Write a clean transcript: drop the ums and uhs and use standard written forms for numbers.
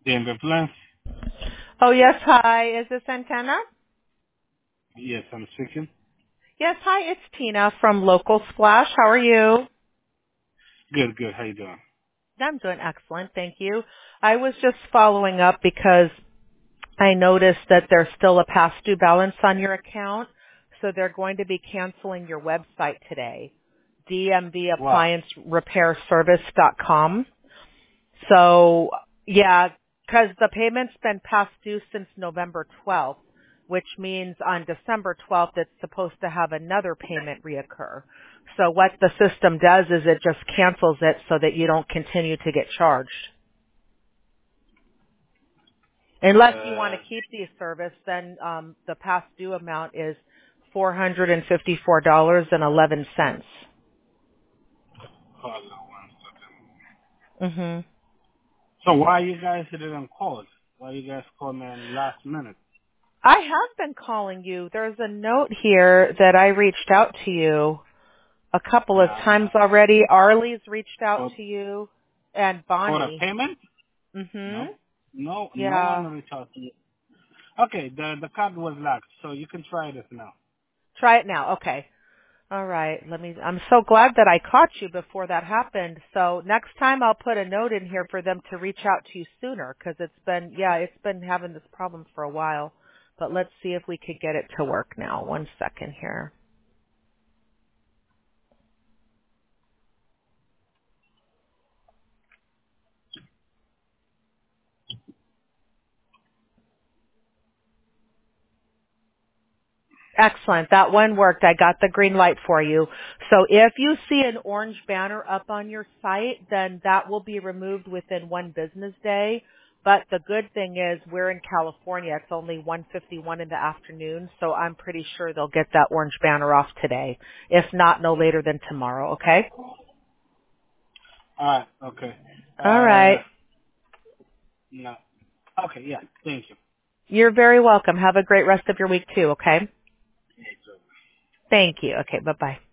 DMV Plans? Oh, yes. Hi. Is this Antenna? Yes, I'm speaking. Yes. Hi. It's Tina from Local Splash. How are you? Good, good. How you doing? I'm doing excellent. Thank you. I was just following up because I noticed that there's still a past due balance on your account. So they're going to be canceling your website today, Wow. dmvapplianceservice.com. So, yeah, because the payment's been past due since November 12th, which means on December 12th it's supposed to have another payment reoccur. So what the system does is it just cancels it so that you don't continue to get charged. Unless you want to keep the service, then the past due amount is $454.11. Hold on one second. Mm-hmm. So why you guys didn't call us? Why you guys called me in last minute? I have been calling you. There's a note here that I reached out to you a couple of times already. Arlie's reached out For, to you and for the Bonnie. payment? Mhm. No. No one Yeah. reached out to me. Okay, the card was locked, so you can try this now. Try it now. Okay. All right. I'm so glad that I caught you before that happened. So next time I'll put a note in here for them to reach out to you sooner because it's been having this problem for a while. But let's see if we could get it to work now. 1 second here. Excellent. That one worked. I got the green light for you. So if you see an orange banner up on your site, then that will be removed within one business day. But the good thing is we're in California. It's only 1:51 in the afternoon, so I'm pretty sure they'll get that orange banner off today. If not, no later than tomorrow, okay? Alright, okay. All right. No. Okay, yeah, thank you. You're very welcome. Have a great rest of your week too, okay? Yeah, it's over. Thank you. Okay, bye-bye.